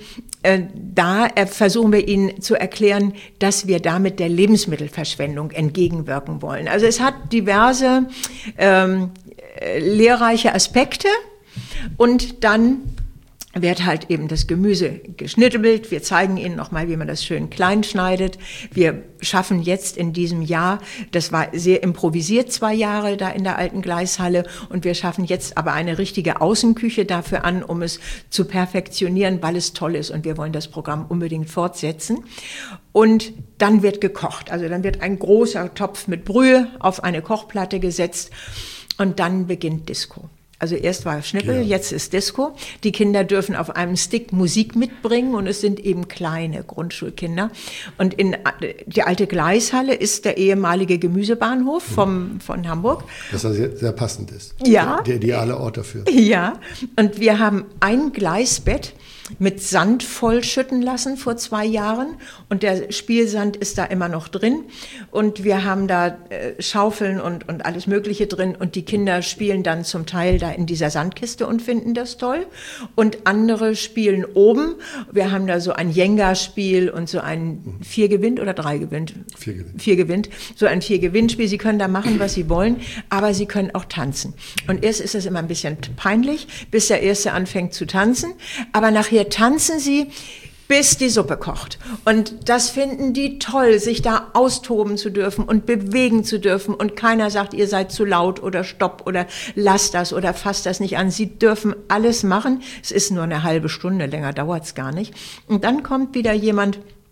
da versuchen wir ihnen zu erklären, dass wir damit der Lebensmittelverschwendung entgegenwirken wollen. Also es hat diverse ähm, lehrreiche Aspekte und dann wird halt eben das Gemüse geschnittelt. Wir zeigen Ihnen nochmal, wie man das schön klein schneidet. Wir schaffen jetzt in diesem Jahr, das war sehr improvisiert, zwei Jahre da in der alten Gleishalle, und wir schaffen jetzt aber eine richtige Außenküche dafür an, um es zu perfektionieren, weil es toll ist und wir wollen das Programm unbedingt fortsetzen. Und dann wird gekocht. Also dann wird ein großer Topf mit Brühe auf eine Kochplatte gesetzt und dann beginnt Disco. Also erst war Schnippel, ja. Jetzt ist Disco. Die Kinder dürfen auf einem Stick Musik mitbringen und es sind eben kleine Grundschulkinder. Und in die alte Gleishalle ist der ehemalige Gemüsebahnhof vom, von Hamburg. Was sehr, sehr passend ist. Ja. Der ideale Ort dafür. Ja. Und wir haben ein Gleisbett mit Sand vollschütten lassen vor zwei Jahren und der Spielsand ist da immer noch drin und wir haben da äh, Schaufeln und, und alles Mögliche drin und die Kinder spielen dann zum Teil da in dieser Sandkiste und finden das toll und andere spielen oben. Wir haben da so ein Jenga-Spiel und so ein vier gewinnt oder drei gewinnt? Vier gewinnt. Vier gewinnt. So ein Vier-Gewinn-Spiel. Sie können da machen, was sie wollen, aber sie können auch tanzen. Und erst ist es immer ein bisschen peinlich, bis der Erste anfängt zu tanzen, aber nachher tanzen sie, bis die Suppe kocht. Und das finden die toll, sich da austoben zu dürfen und bewegen zu dürfen. Und keiner sagt, ihr seid zu laut oder stopp oder lasst das oder fasst das nicht an. Sie dürfen alles machen. Es ist nur eine halbe Stunde, länger dauert's gar nicht. Und dann kommt wieder jemand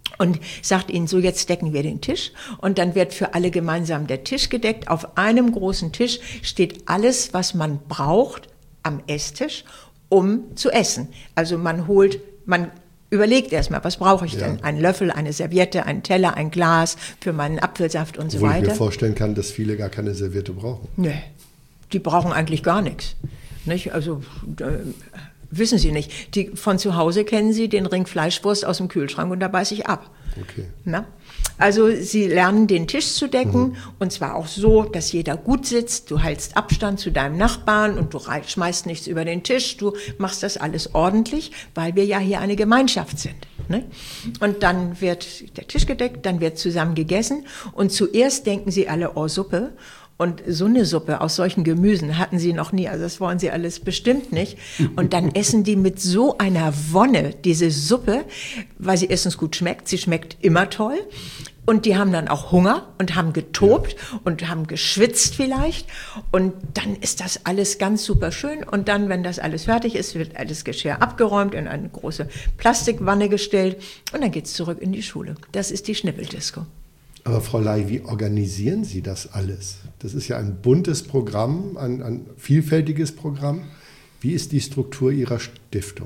und sagt ihnen, so jetzt decken wir den Tisch und dann wird für alle gemeinsam der Tisch gedeckt. Auf einem großen Tisch steht alles, was man braucht am Esstisch, um zu essen. Also man holt, man überlegt erstmal, was brauche ich denn? Ja. Einen Löffel, eine Serviette, einen Teller, ein Glas für meinen Apfelsaft und so Wo weiter. ich mir vorstellen kann, dass viele gar keine Serviette brauchen. Nee, die brauchen eigentlich gar nichts. Nicht? Also äh, wissen Sie nicht. Die, von zu Hause kennen Sie den Ring Fleischwurst aus dem Kühlschrank und da beiße ich ab. Okay. Na? Also Sie lernen den Tisch zu decken mhm. und zwar auch so, dass jeder gut sitzt. Du hältst Abstand zu deinem Nachbarn und du schmeißt nichts über den Tisch. Du machst das alles ordentlich, weil wir ja hier eine Gemeinschaft sind. Ne? Und dann wird der Tisch gedeckt, dann wird zusammen gegessen und zuerst denken Sie alle, oh Suppe. Und so eine Suppe aus solchen Gemüsen hatten sie noch nie, also das wollen sie alles bestimmt nicht. Und dann essen die mit so einer Wonne diese Suppe, weil sie erstens gut schmeckt, sie schmeckt immer toll. Und die haben dann auch Hunger und haben getobt ja. und haben geschwitzt vielleicht. Und dann ist das alles ganz super schön. Und dann, wenn das alles fertig ist, wird alles Geschirr abgeräumt, in eine große Plastikwanne gestellt. Und dann geht's zurück in die Schule. Das ist die Schnippeldisco. Aber Frau Ley, wie organisieren Sie das alles? Das ist ja ein buntes Programm, ein, ein vielfältiges Programm. Wie ist die Struktur Ihrer Stiftung?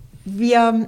Wir,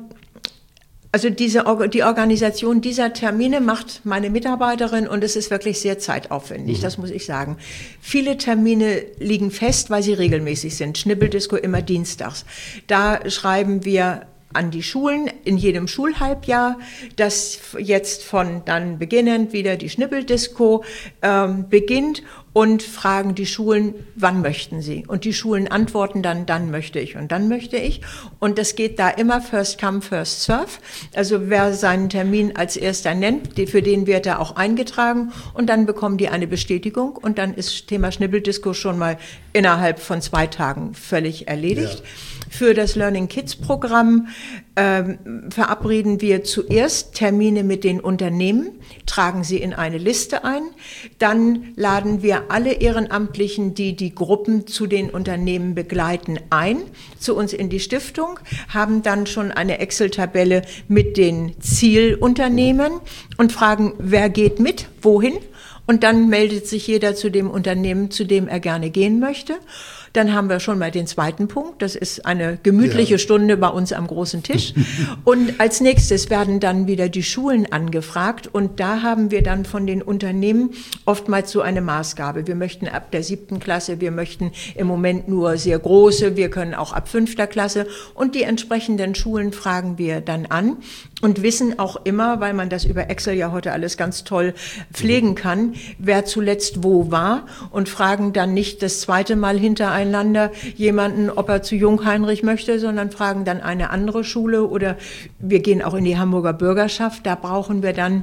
also diese, die Organisation dieser Termine macht meine Mitarbeiterin und es ist wirklich sehr zeitaufwendig, mhm. das muss ich sagen. Viele Termine liegen fest, weil sie regelmäßig sind. Schnippeldisco immer dienstags. Da schreiben wir an die Schulen in jedem Schulhalbjahr, dass jetzt von dann beginnend wieder die Schnippeldisco ähm, beginnt und fragen die Schulen, wann möchten sie? Und die Schulen antworten dann, dann möchte ich und dann möchte ich. Und das geht da immer first come, first serve. Also wer seinen Termin als erster nennt, für den wird er auch eingetragen und dann bekommen die eine Bestätigung und dann ist Thema Schnippeldisco schon mal innerhalb von zwei Tagen völlig erledigt. Ja. Für das Learning Kids Programm ähm, verabreden wir zuerst Termine mit den Unternehmen, tragen sie in eine Liste ein. Dann laden wir alle Ehrenamtlichen, die die Gruppen zu den Unternehmen begleiten, ein zu uns in die Stiftung, haben dann schon eine Excel-Tabelle mit den Zielunternehmen und fragen, wer geht mit, wohin? Und dann meldet sich jeder zu dem Unternehmen, zu dem er gerne gehen möchte. Dann haben wir schon mal den zweiten Punkt. Das ist eine gemütliche ja. Stunde bei uns am großen Tisch. Und als nächstes werden dann wieder die Schulen angefragt. Und da haben wir dann von den Unternehmen oftmals so eine Maßgabe. Wir möchten ab der siebten Klasse, wir möchten im Moment nur sehr große, wir können auch ab fünfter Klasse. Und die entsprechenden Schulen fragen wir dann an und wissen auch immer, weil man das über Excel ja heute alles ganz toll pflegen kann, wer zuletzt wo war und fragen dann nicht das zweite Mal hintereinander jemanden, ob er zu Jungheinrich möchte, sondern fragen dann eine andere Schule oder wir gehen auch in die Hamburger Bürgerschaft, da brauchen wir dann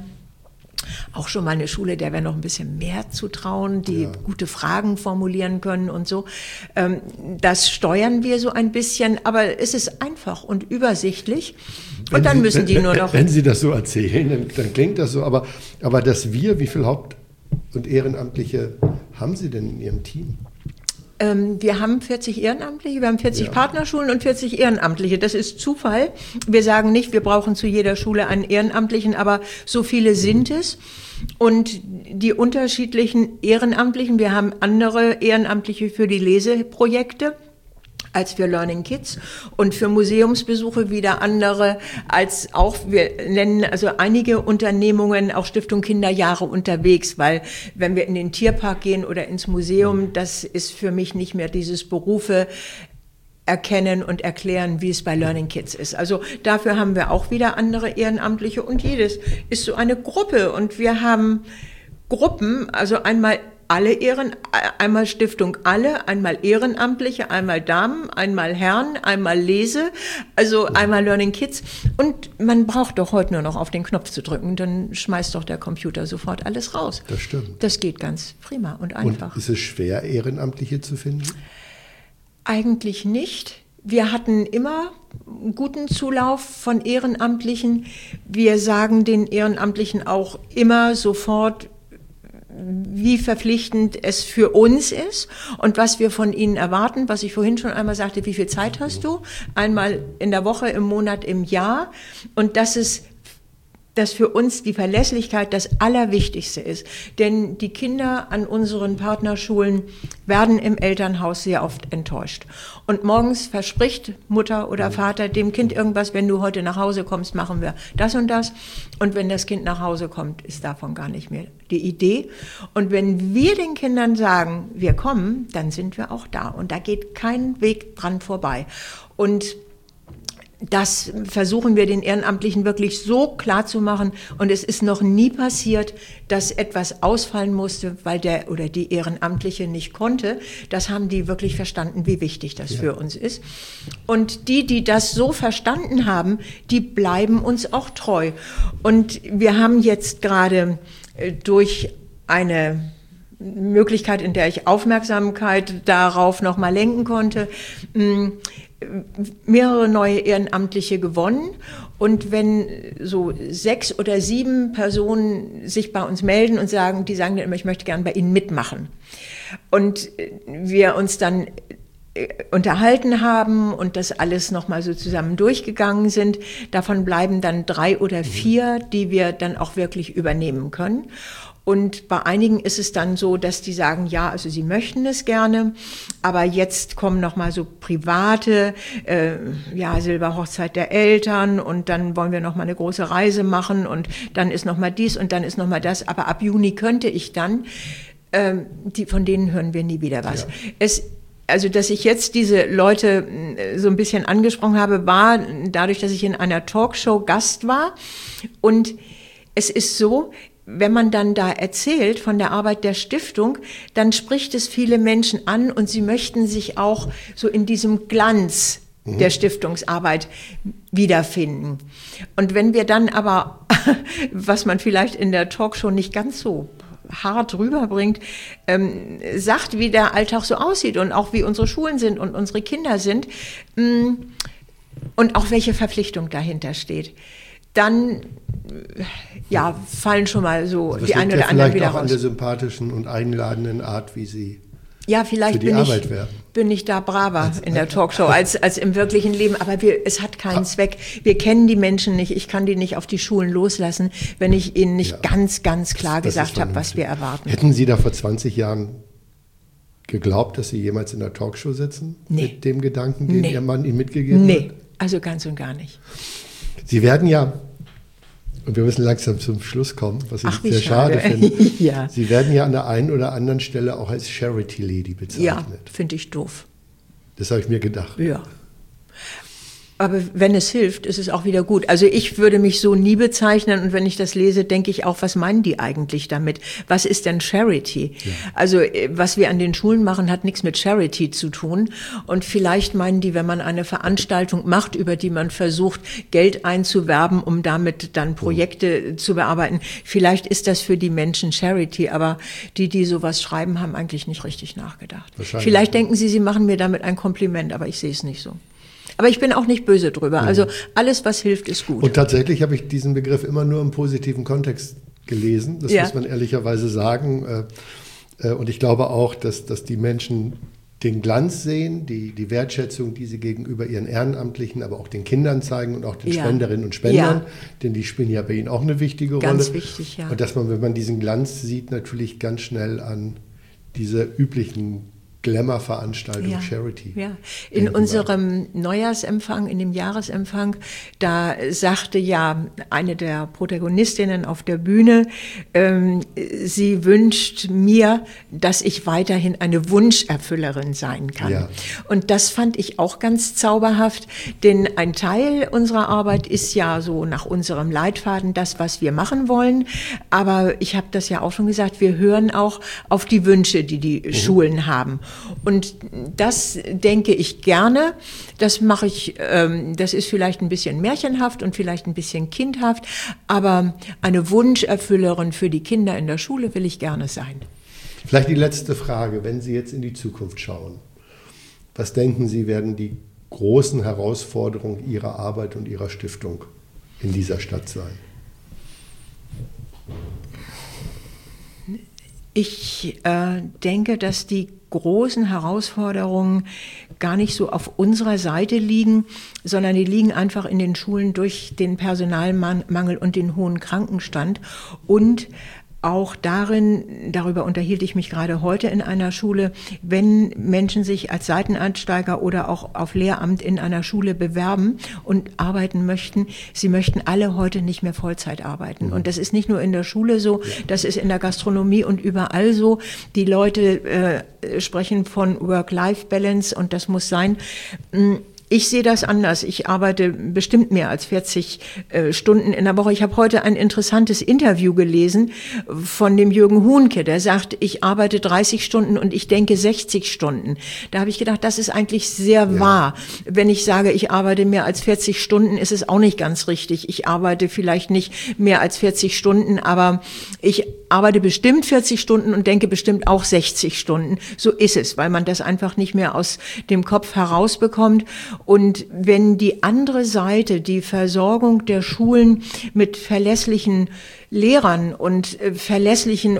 auch schon mal eine Schule, der wir noch ein bisschen mehr zutrauen, die ja. gute Fragen formulieren können und so. Das steuern wir so ein bisschen, aber es ist einfach und übersichtlich. Und wenn dann Sie, müssen die wenn, nur noch... Wenn Sie das so erzählen, dann, dann klingt das so. Aber, aber dass wir, wie viele Haupt- und Ehrenamtliche haben Sie denn in Ihrem Team? Ähm, wir haben vierzig Ehrenamtliche, wir haben vierzig ja. Partnerschulen und vierzig Ehrenamtliche. Das ist Zufall. Wir sagen nicht, wir brauchen zu jeder Schule einen Ehrenamtlichen, aber so viele sind es. Und die unterschiedlichen Ehrenamtlichen, wir haben andere Ehrenamtliche für die Leseprojekte als für Learning Kids und für Museumsbesuche wieder andere als auch, wir nennen also einige Unternehmungen, auch Stiftung Kinderjahre unterwegs, weil wenn wir in den Tierpark gehen oder ins Museum, das ist für mich nicht mehr dieses Berufe erkennen und erklären, wie es bei Learning Kids ist. Also dafür haben wir auch wieder andere Ehrenamtliche und jedes ist so eine Gruppe und wir haben Gruppen, also einmal alle Ehren, einmal Stiftung Alle, einmal Ehrenamtliche, einmal Damen, einmal Herren, einmal Lese, also einmal Learning Kids. Und man braucht doch heute nur noch auf den Knopf zu drücken, dann schmeißt doch der Computer sofort alles raus. Das stimmt. Das geht ganz prima und einfach. Und ist es schwer, Ehrenamtliche zu finden? Eigentlich nicht. Wir hatten immer einen guten Zulauf von Ehrenamtlichen. Wir sagen den Ehrenamtlichen auch immer sofort, wie verpflichtend es für uns ist und was wir von ihnen erwarten, was ich vorhin schon einmal sagte, wie viel Zeit hast du? Einmal in der Woche, im Monat, im Jahr und dass es dass für uns die Verlässlichkeit das Allerwichtigste ist. Denn die Kinder an unseren Partnerschulen werden im Elternhaus sehr oft enttäuscht. Und morgens verspricht Mutter oder Vater dem Kind irgendwas, wenn du heute nach Hause kommst, machen wir das und das. Und wenn das Kind nach Hause kommt, ist davon gar nicht mehr die Idee. Und wenn wir den Kindern sagen, wir kommen, dann sind wir auch da. Und da geht kein Weg dran vorbei. Und das versuchen wir den Ehrenamtlichen wirklich so klar zu machen. Und es ist noch nie passiert, dass etwas ausfallen musste, weil der oder die Ehrenamtliche nicht konnte. Das haben die wirklich verstanden, wie wichtig das ja. für uns ist. Und die, die das so verstanden haben, die bleiben uns auch treu. Und wir haben jetzt gerade durch eine Möglichkeit, in der ich Aufmerksamkeit darauf nochmal lenken konnte, mehrere neue Ehrenamtliche gewonnen. Und wenn so sechs oder sieben Personen sich bei uns melden und sagen, die sagen dann immer, ich möchte gerne bei Ihnen mitmachen. Und wir uns dann unterhalten haben und das alles nochmal so zusammen durchgegangen sind, davon bleiben dann drei oder vier, die wir dann auch wirklich übernehmen können. Und bei einigen ist es dann so, dass die sagen, ja, also sie möchten es gerne, aber jetzt kommen noch mal so private, äh, ja, Silberhochzeit der Eltern und dann wollen wir noch mal eine große Reise machen und dann ist noch mal dies und dann ist noch mal das, aber ab Juni könnte ich dann, ähm, die, von denen hören wir nie wieder was. Ja. Es Also, dass ich jetzt diese Leute so ein bisschen angesprochen habe, war dadurch, dass ich in einer Talkshow Gast war. Und es ist so, wenn man dann da erzählt von der Arbeit der Stiftung, dann spricht es viele Menschen an und sie möchten sich auch so in diesem Glanz mhm. der Stiftungsarbeit wiederfinden. Und wenn wir dann aber, was man vielleicht in der Talkshow nicht ganz so hart rüberbringt, ähm, sagt, wie der Alltag so aussieht und auch wie unsere Schulen sind und unsere Kinder sind mh, und auch welche Verpflichtung dahinter steht, dann ja, fallen schon mal so also die einen ja oder anderen wieder auch raus. An der sympathischen und einladenden Art, wie Sie ja, vielleicht für die bin Arbeit ich, werden. bin ich da braver als, in der Talkshow als, als im wirklichen Leben. Aber wir, es hat keinen Zweck. Wir kennen die Menschen nicht. Ich kann die nicht auf die Schulen loslassen, wenn ich ihnen nicht ja, ganz, ganz klar das, das gesagt habe, was wir erwarten. Hätten Sie da vor zwanzig Jahren geglaubt, dass Sie jemals in der Talkshow sitzen? Nee. Mit dem Gedanken, den nee. Ihr Mann Ihnen mitgegeben nee. hat? Nee, also ganz und gar nicht. Sie werden ja, und wir müssen langsam zum Schluss kommen, was ich Ach, sehr schade, schade finde. ja. Sie werden ja an der einen oder anderen Stelle auch als Charity Lady bezeichnet. Ja, finde ich doof. Das habe ich mir gedacht. Ja. Aber wenn es hilft, ist es auch wieder gut. Also ich würde mich so nie bezeichnen und wenn ich das lese, denke ich auch, was meinen die eigentlich damit? Was ist denn Charity? Ja. Also was wir an den Schulen machen, hat nichts mit Charity zu tun. Und vielleicht meinen die, wenn man eine Veranstaltung macht, über die man versucht, Geld einzuwerben, um damit dann Projekte mhm. zu bearbeiten, vielleicht ist das für die Menschen Charity. Aber die, die sowas schreiben, haben eigentlich nicht richtig nachgedacht. Vielleicht denken sie, sie machen mir damit ein Kompliment, aber ich sehe es nicht so. Aber ich bin auch nicht böse drüber. Also alles, was hilft, ist gut. Und tatsächlich habe ich diesen Begriff immer nur im positiven Kontext gelesen. Das ja. muss man ehrlicherweise sagen. Und ich glaube auch, dass, dass die Menschen den Glanz sehen, die, die Wertschätzung, die sie gegenüber ihren Ehrenamtlichen, aber auch den Kindern zeigen und auch den ja. Spenderinnen und Spendern. Ja. Denn die spielen ja bei ihnen auch eine wichtige Rolle. Ganz wichtig, ja. Und dass man, wenn man diesen Glanz sieht, natürlich ganz schnell an diese üblichen Glamour-Veranstaltung, ja, Charity. Ja. In unserem Neujahrsempfang, in dem Jahresempfang, da sagte ja eine der Protagonistinnen auf der Bühne, ähm, sie wünscht mir, dass ich weiterhin eine Wunscherfüllerin sein kann. Ja. Und das fand ich auch ganz zauberhaft, denn ein Teil unserer Arbeit ist ja so nach unserem Leitfaden das, was wir machen wollen. Aber ich habe das ja auch schon gesagt, wir hören auch auf die Wünsche, die die mhm. Schulen haben. Und das denke ich gerne, das mache ich, ähm, das ist vielleicht ein bisschen märchenhaft und vielleicht ein bisschen kindhaft, aber eine Wunscherfüllerin für die Kinder in der Schule will ich gerne sein. Vielleicht die letzte Frage, wenn Sie jetzt in die Zukunft schauen, was denken Sie, werden die großen Herausforderungen Ihrer Arbeit und Ihrer Stiftung in dieser Stadt sein? Ich äh, denke, dass die großen Herausforderungen gar nicht so auf unserer Seite liegen, sondern die liegen einfach in den Schulen durch den Personalmangel und den hohen Krankenstand und auch darin, darüber unterhielt ich mich gerade heute in einer Schule, wenn Menschen sich als Seiteneinsteiger oder auch auf Lehramt in einer Schule bewerben und arbeiten möchten, sie möchten alle heute nicht mehr Vollzeit arbeiten. Und das ist nicht nur in der Schule so, das ist in der Gastronomie und überall so. Die Leute äh, sprechen von Work-Life-Balance und das muss sein. Ich sehe das anders. Ich arbeite bestimmt mehr als vierzig äh, Stunden in der Woche. Ich habe heute ein interessantes Interview gelesen von dem Jürgen Huhnke, der sagt, ich arbeite dreißig Stunden und ich denke sechzig Stunden. Da habe ich gedacht, das ist eigentlich sehr ja. wahr. Wenn ich sage, ich arbeite mehr als vierzig Stunden, ist es auch nicht ganz richtig. Ich arbeite vielleicht nicht mehr als vierzig Stunden, aber ich arbeite bestimmt vierzig Stunden und denke bestimmt auch sechzig Stunden. So ist es, weil man das einfach nicht mehr aus dem Kopf herausbekommt. Und wenn die andere Seite, die Versorgung der Schulen mit verlässlichen Lehrern und äh, verlässlichen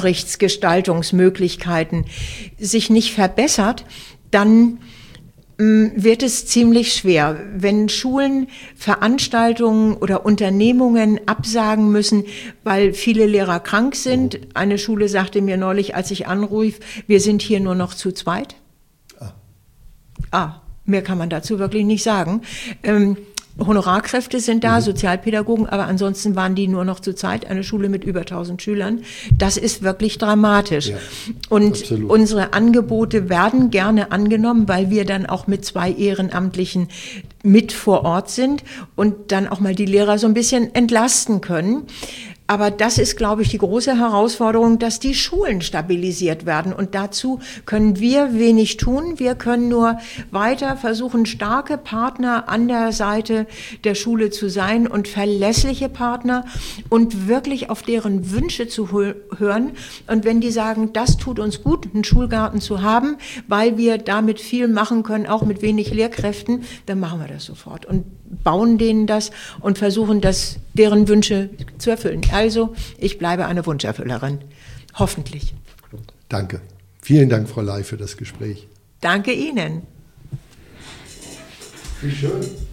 Unterrichtsgestaltungsmöglichkeiten sich nicht verbessert, dann mh, wird es ziemlich schwer. Wenn Schulen Veranstaltungen oder Unternehmungen absagen müssen, weil viele Lehrer krank sind. Eine Schule sagte mir neulich, als ich anrief, wir sind hier nur noch zu zweit. Ah. Ah. Mehr kann man dazu wirklich nicht sagen. Ähm, Honorarkräfte sind da, mhm. Sozialpädagogen, aber ansonsten waren die nur noch zu zweit, eine Schule mit über tausend Schülern. Das ist wirklich dramatisch. Ja, und absolut. Unsere Angebote werden gerne angenommen, weil wir dann auch mit zwei Ehrenamtlichen mit vor Ort sind und dann auch mal die Lehrer so ein bisschen entlasten können. Aber das ist, glaube ich, die große Herausforderung, dass die Schulen stabilisiert werden. Und dazu können wir wenig tun. Wir können nur weiter versuchen, starke Partner an der Seite der Schule zu sein und verlässliche Partner und wirklich auf deren Wünsche zu hören. Und wenn die sagen, das tut uns gut, einen Schulgarten zu haben, weil wir damit viel machen können, auch mit wenig Lehrkräften, dann machen wir das sofort und bauen denen das und versuchen, das, deren Wünsche zu erfüllen. Also, ich bleibe eine Wunscherfüllerin. Hoffentlich. Danke. Vielen Dank, Frau Ley, für das Gespräch. Danke Ihnen. Wie schön.